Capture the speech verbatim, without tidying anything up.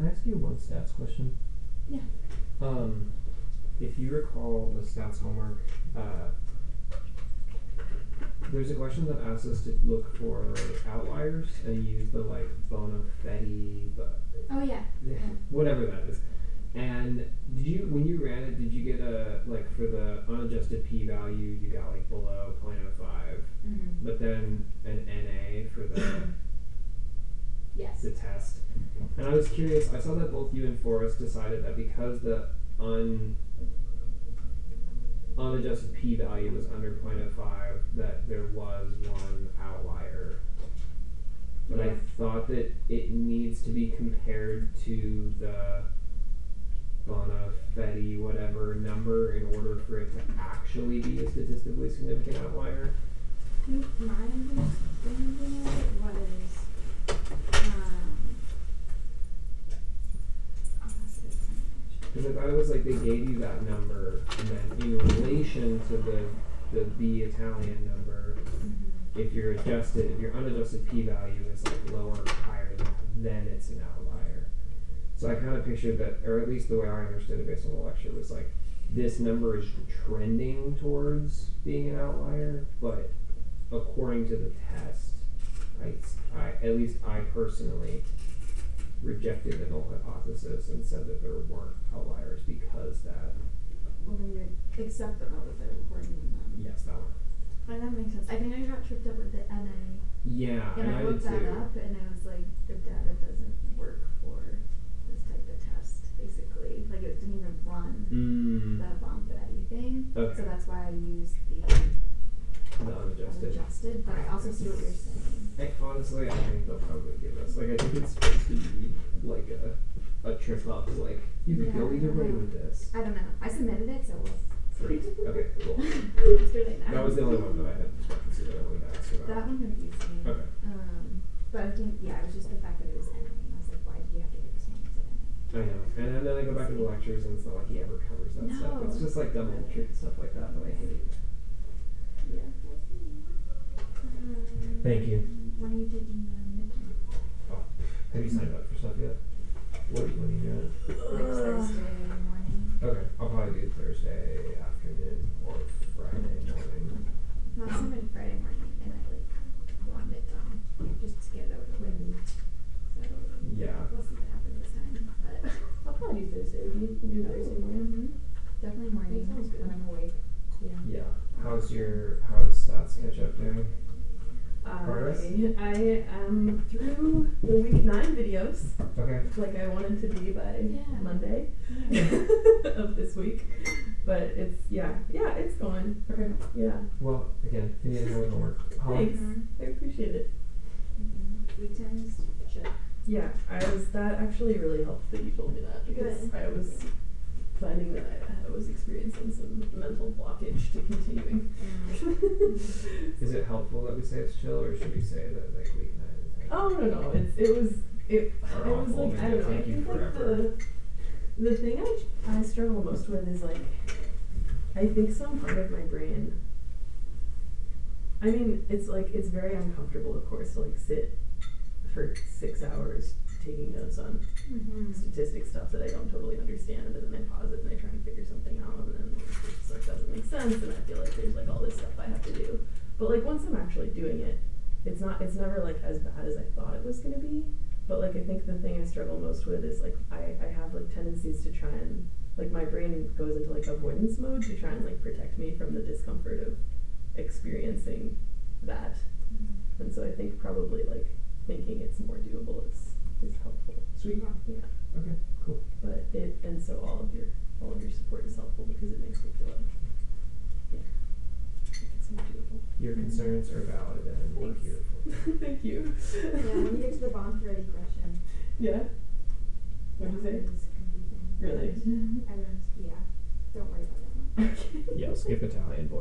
Can I ask you one stats question? Yeah. Um, if you recall the stats homework, uh, there's a question that asks us to look for outliers and use the like bona fide, but Oh yeah. yeah. whatever that is. And did you, when you ran it, did you get a, like for the unadjusted p-value, you got like below zero point zero five, Mm-hmm. but then an N A for the yes. the test. And I was curious, I saw that both you and Forrest decided that because the un unadjusted p-value was under zero point zero five, that there was one outlier. But yeah. I thought that it needs to be compared to the bona fide whatever number in order for it to actually be a statistically significant outlier. I think my understanding of it was, um, because I thought it was like they gave you that number, and then in relation to the the B Italian number, mm-hmm. if you're adjusted, if your unadjusted p-value is like lower or higher than that, then it's an outlier. So I kind of pictured that, or at least the way I understood it based on the lecture, was like this number is trending towards being an outlier, but according to the test, I, I at least I personally rejected the null hypothesis and said that there weren't outliers because that. Well, then you accept the null that there weren't even none. Yes, that one. Oh, that makes sense. I think I got tripped up with the N A. Yeah, and, and I I looked did that too. up, and I was like, the data doesn't work for this type of test. Basically, like it didn't even run Mm. the bump at anything. Okay. So that's why I used the The unadjusted. unadjusted. But I also see what you're saying. I, honestly, I think they'll probably give us, like, I think it's supposed to be like a a trip up, like you could Yeah, go either I way know. with this. I don't know. I submitted it, so we'll Sweet. Okay, cool. it's too late now. That was the only one that I had discrepancy that I wanted to ask about. That one confused me. Okay. Um, but I think, yeah, it was just the fact that it was N A. And I was like, why did you have to give us names of N A? I know. And then, then I go back to the lectures and it's not like he ever covers that No. stuff. It's just like double entry and stuff like that that I hate. Yeah. Um, Thank you. When are you taking the midterm? Oh, have you signed up for stuff yet? What are you, when are you doing it? Next Thursday morning. Okay, I'll probably do Thursday afternoon or Friday morning. No, I submitted Friday morning, and I like wanted it done just to get it over with. So Yeah. we'll see what happens this time. But I'll probably do Thursday. We can do Thursday morning. mm-hmm. Definitely morning. That sounds good. When I'm awake. Yeah. Yeah. How's your how's stats catch up doing? Progress? I, I am through the week nine videos, Okay. like I wanted to be by Yeah. Monday Yeah. of this week. But it's, yeah, yeah, it's going. Okay. Yeah. Well, again, if you need any homework. Holly? Thanks. Mhm. I appreciate it. Mm-hmm. Week ten is shit. Yeah, I was, that actually really helped that you told me that because Good. I was finding that I, I was experiencing some mental blockage to continuing. Is it helpful that we say it's chill, or should we say that like week nine and ten? Oh no no, it's it was it. Are It was awful like and I don't know. I take you think like forever. the the thing I I struggle most with is like I think some part of my brain. I mean, it's like it's very uncomfortable, of course, to like sit for six hours taking notes on Mm-hmm. statistics stuff that I don't totally understand, and then I pause it and I try and figure something out, and then it's like doesn't make sense, and I feel like there's like all this stuff I have to do. But like once I'm actually doing it, it's not it's never like as bad as I thought it was gonna be. But like I think the thing I struggle most with is like I, I have like tendencies to try and like my brain goes into like avoidance mode to try and like protect me from the discomfort of experiencing that. Mm-hmm. And so I think probably like thinking it's more doable is is helpful. Sweet. Yeah. Okay, cool. But it and so all of your all of your support is helpful because it makes me feel like yeah, it's more doable. Your concerns are valid and we're Thanks. here for them. Thank you. Yeah, when you get to the bond ready question. Yeah. What'd you say? Everyone's confusing. Really? Everyone's, yeah. Don't worry about that one. Okay. Yeah, skip Italian boy.